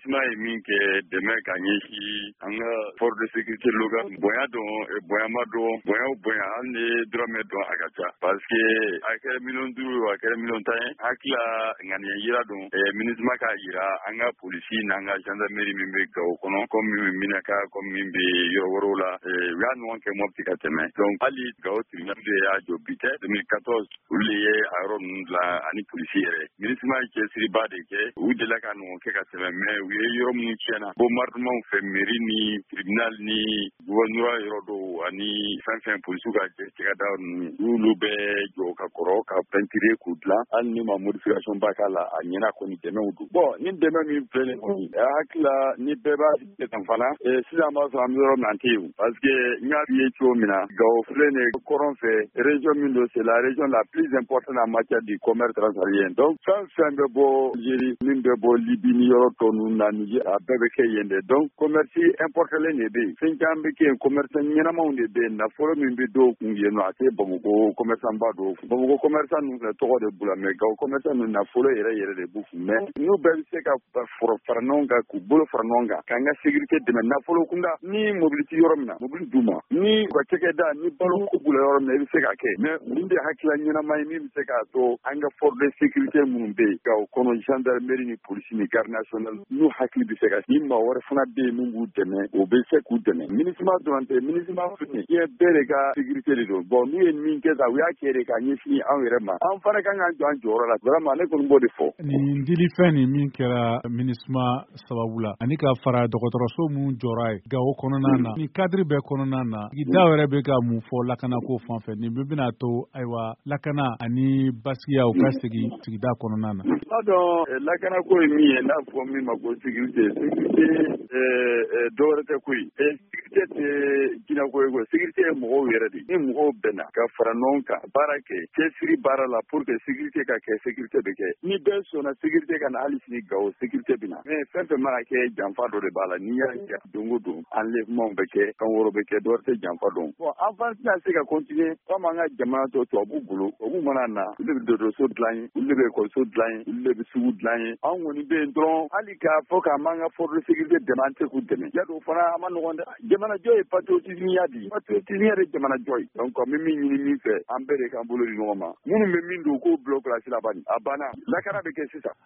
MINUSMA ye min kɛ dɛmɛ ka ɲɛsin an ka force de sécurité locale bonya dɔn bonya ma dɔn bonya o bonya hali ni dɔrɔmɛ dɔn a ka ca parce que a kɛra $5 millions a kɛra $10 millions hakila ŋaniya yira dɔn MINUSMA k'a yira an ka polisi n'an ka gendarmerie min bɛ Gawo kɔnɔ comme min bɛ Minaka comme min bɛ yɔrɔ wɛrɛw la u y'a ɲɔgɔn kɛ Mopti ka tɛmɛ donc hali Gawo tribunal de y'a jɔ bi tɛ 2014 olu de ye a yɔrɔ ninnu dilan ani polisi yɛrɛ MINUSMA ye cɛsiriba de kɛ u delila ka ɲɔgɔn kɛ ka tɛmɛ mais u ye yɔrɔ minnu tiɲɛna bombardement fɛ mairie ni tribunal ni gouverneur yɔrɔ dɔw ani fɛn polisiw ka cɛkɛda ninnu olu bɛ jɔ ka kɔrɔ ka peinture k'u dilan hali ni ma modification ba k'a la a ɲɛna kɔni dɛmɛw don bon ni dɛmɛ min filɛ nin kɔni hakila ni bɛɛ b'a sisan fana sisan an b'a sɔrɔ an bɛ yɔrɔ min an tɛ yen parce que n y'a f'i ye cogo min na Gawo filɛ nin ye kɔrɔn fɛ région min don c'est la région la plus importante en matière du commerce transsaharien donc fɛn bɛ bɔ Algérie min bɛ bɔ Libye ni yɔrɔ tɔ ninnu na Niger a bɛɛ bɛ kɛ yen de donc commerce importelen de bɛ yen fɛn caman bɛ kɛ yen commerce ɲɛnamaw de bɛ yen nafolo min bɛ dɔw kun yen nɔ a tɛ Bamakɔ commerçant ba dɔw kun Bamakɔ commerçant ninnu filɛ tɔgɔ de b'u la mais Gawo commerçant ninnu nafolo yɛrɛ de b'u kun mais n'u bɛɛ bɛ se ka fara ɲɔgɔn kan k'u bolo fara ɲɔgɔn kan k'an ka sécurité dɛmɛ nafolo kunda ni mobili tɛ yɔrɔ min na mobili d'u ma ni u ka cɛkɛda ni balo ko b'u la yɔrɔ min na i bɛ se k'a kɛ mais min de hakilila ɲɛnama ye min bɛ se k'a to an ka force de sécurité minnu bɛ yen Gawo kɔnɔ gendarmerie ni polisi ni garde nationale n'u hakili bɛ se ka ni maa wɛrɛ fana bɛ yen min b'u dɛmɛ o bɛ se k'u dɛmɛ MINUSMA dɔrɔn tɛ MINUSMA filɛ diɲɛ bɛɛ de ka sécurité de don bon n'u ye min kɛ sa u y'a kɛ de ka ɲɛsin anw yɛrɛ ma an fana kan k'an jɔ an jɔyɔrɔ la vraiment ne kɔni b'o de fɔ. nin dilifɛn nin min kɛra MINUSMA sababu la ani ka fara dɔgɔtɔrɔso mun jɔra ye Gawo kɔnɔna na nin cadre bɛɛ kɔnɔna na sigida yɛrɛ bɛ ka mun fɔ lakanako fan fɛ nin bɛna to ayiwa lakana ani basigiya u ka segin sigida kɔnɔna na. N'a dɔn lakanako ye min ye n'a fɔ min ma ko sécurité dɔwɛrɛ tɛ koyi sécurité tɛ jinɛko ye koyi sécurité ye mɔgɔw yɛrɛ de ni mɔgɔw bɛnna ka fara ɲɔgɔn kan baara kɛ cɛsiri baara la pour que sécurité ka kɛ sécurité bɛ kɛ ni bɛɛ sɔnna sécurité ka na hali sini Gawo sécurité bɛ na mais fɛn fɛn mana kɛ janfa dɔ de b'a la n'i y'a kɛ don o don enlèvement bɛ kɛ kan wɛrɛ bɛ kɛ dɔwɛrɛ tɛ janfa dɔn bon an fana tɛna se ka continuer comme an ka jamana tɔ tubabuw bolo tubabuw mana na olu de bɛ dɔgɔtɔrɔso dilan ye olu de bɛ ekɔliso dilan ye olu de bɛ sugu dilan ye an kɔni bɛ yen dɔrɔn hali k'a fɔ k'an b'an ka force de sécurité dɛmɛ an tɛ k'u dɛmɛ yadɔ fana a ma nɔgɔn dɛ jamanajɔ ye patriotisme ya di patriotisme yɛrɛ jamanajɔ ye donc n bɛ min ɲini min fɛ an bɛɛ de k'an bolo di ɲɔgɔn ma minnu bɛ min don k'o bila o place la bani a banna lakana bɛ kɛ sisan